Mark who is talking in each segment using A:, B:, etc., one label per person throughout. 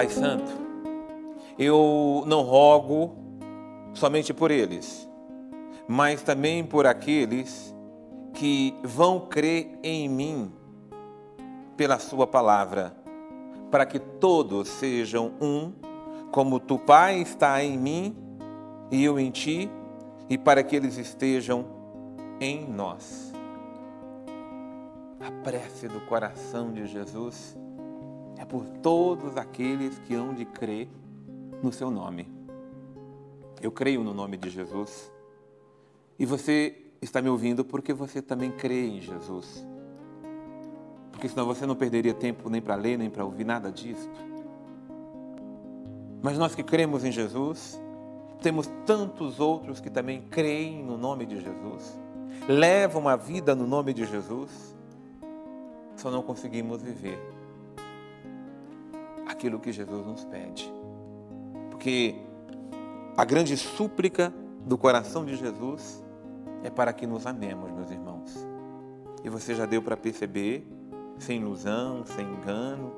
A: Pai Santo, eu não rogo somente por eles, mas também por aqueles que vão crer em mim pela sua palavra, para que todos sejam um, como tu, Pai, está em mim e eu em ti, e para que eles estejam em nós. A prece do coração de Jesus é por todos aqueles que hão de crer no seu nome. Eu creio no nome de Jesus. E você está me ouvindo porque você também crê em Jesus. Porque senão você não perderia tempo nem para ler, nem para ouvir nada disso. Mas nós que cremos em Jesus, temos tantos outros que também creem no nome de Jesus, levam a vida no nome de Jesus, só não conseguimos viver aquilo que Jesus nos pede. Porque a grande súplica do coração de Jesus é para que nos amemos, meus irmãos. E você já deu para perceber, sem ilusão, sem engano,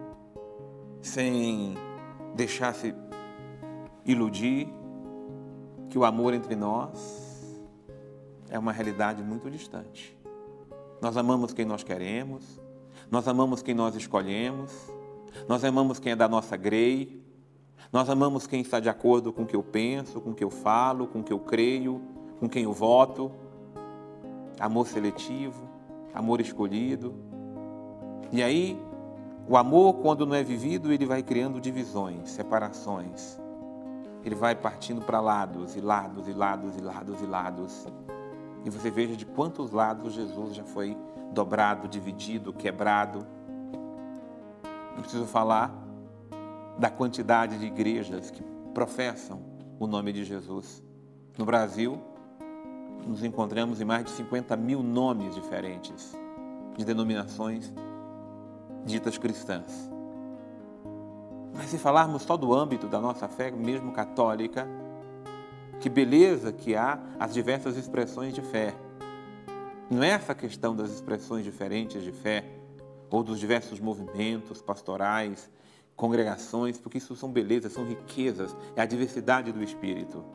A: sem deixar-se iludir, que o amor entre nós é uma realidade muito distante. Nós amamos quem nós queremos, nós amamos quem nós escolhemos, nós amamos quem é da nossa grei, nós amamos quem está de acordo com o que eu penso, com o que eu falo, com o que eu creio, com quem eu voto. Amor seletivo, amor escolhido. E aí, o amor, quando não é vivido, ele vai criando divisões, separações. Ele vai partindo para lados, e lados, e lados, e lados, e lados. E você veja de quantos lados Jesus já foi dobrado, dividido, quebrado. Não preciso falar da quantidade de igrejas que professam o nome de Jesus. No Brasil, nos encontramos em mais de 50 mil nomes diferentes de denominações ditas cristãs. Mas se falarmos só do âmbito da nossa fé, mesmo católica, que beleza que há as diversas expressões de fé. Não é essa questão das expressões diferentes de fé, ou dos diversos movimentos pastorais, congregações, porque isso são belezas, são riquezas, é a diversidade do Espírito.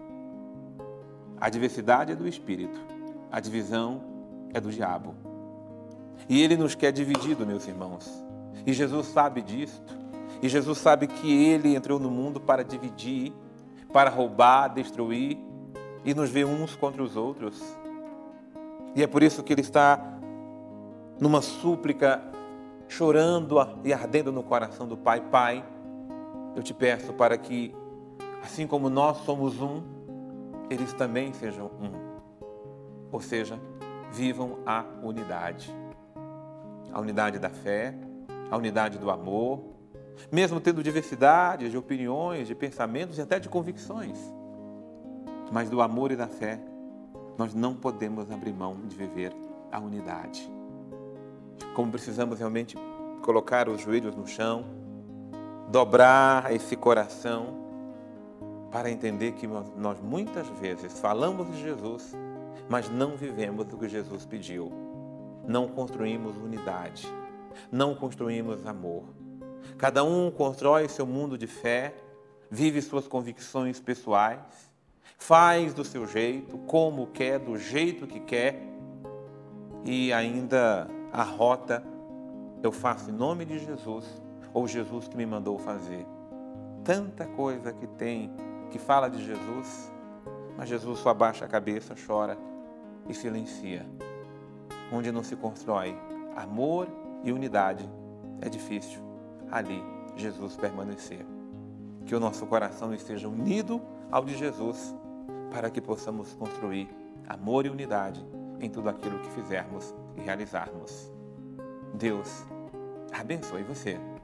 A: A diversidade é do Espírito, a divisão é do diabo. E ele nos quer dividido, meus irmãos. E Jesus sabe disto. E Jesus sabe que ele entrou no mundo para dividir, para roubar, destruir e nos ver uns contra os outros. E é por isso que ele está numa súplica, chorando e ardendo no coração do Pai. Pai, eu te peço para que, assim como nós somos um, eles também sejam um. Ou seja, vivam a unidade. A unidade da fé, a unidade do amor, mesmo tendo diversidade de opiniões, de pensamentos e até de convicções. Mas do amor e da fé, nós não podemos abrir mão de viver a unidade. Como precisamos realmente colocar os joelhos no chão, dobrar esse coração para entender que nós muitas vezes falamos de Jesus, mas não vivemos o que Jesus pediu. Não construímos unidade, não construímos amor. Cada um constrói seu mundo de fé, vive suas convicções pessoais, faz do seu jeito, como quer, do jeito que quer, e ainda arrota, eu faço em nome de Jesus, ou Jesus que me mandou fazer. Tanta coisa que tem, que fala de Jesus, mas Jesus só abaixa a cabeça, chora e silencia. Onde não se constrói amor e unidade, é difícil ali Jesus permanecer. Que o nosso coração esteja unido ao de Jesus, para que possamos construir amor e unidade em tudo aquilo que fizermos e realizarmos. Deus abençoe você.